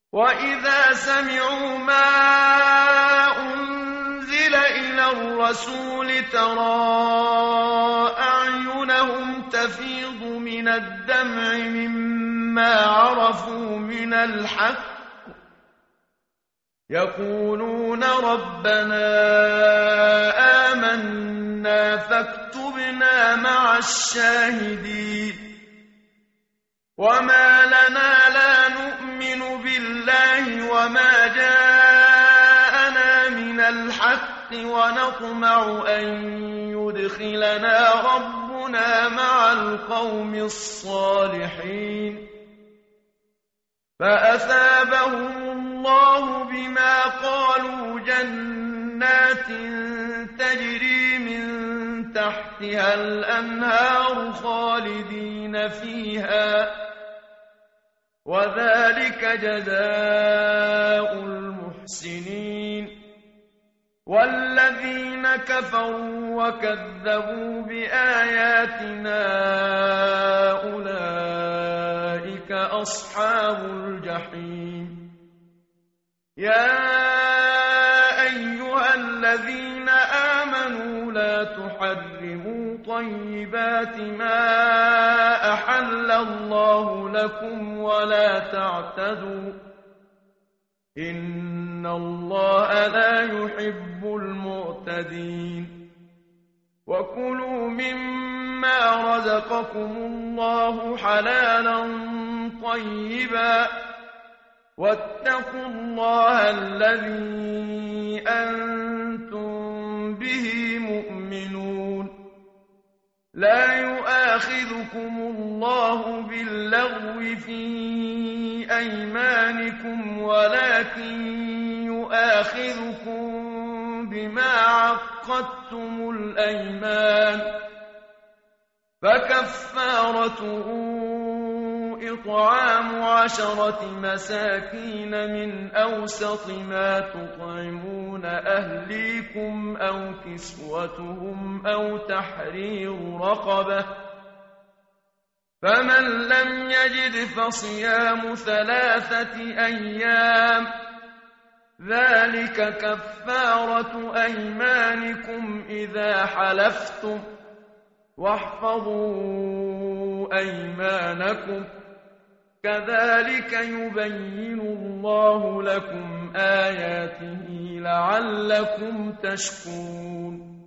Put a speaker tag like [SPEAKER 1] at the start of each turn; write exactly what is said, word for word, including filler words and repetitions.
[SPEAKER 1] وإذا سمعوا ما أنزل إلى الرسول ترى أعينهم تفيض من الدمع مما عرفوا من الحق يقولون ربنا آمنا فاكتبنا مع الشاهدين وما لنا لا نؤمن بالله وما جاءنا من الحق ونطمع أن يدخلنا ربنا مع القوم الصالحين فأثابهم الله بما قالوا جنات تجري من تحتها الأنهار خالدين فيها وذلك جزاء المحسنين والذين كفروا وكذبوا بآياتنا أولئك أصحاب الجحيم يا أيها الذين آمنوا لا تحرموا طيبات ما أحل الله لكم ولا تعتدوا إن الله لا يحب المعتدين وكلوا مما رزقكم الله حلالا طيبا واتقوا الله الذي أنتم به مؤمنون لا يؤاخذكم الله باللغو في أيمانكم ولكن يؤاخذكم بما عقدتم الأيمان فكفارته إطعام عشرة مساكين من أوسط ما تطعمون أهليكم أو كسوتهم أو تحرير رقبة فمن لم يجد فصيام ثلاثة أيام ذلك كفارة أيمانكم إذا حلفتم واحفظوا أيمانكم كذلك يبين الله لكم آياته لعلكم تشكرون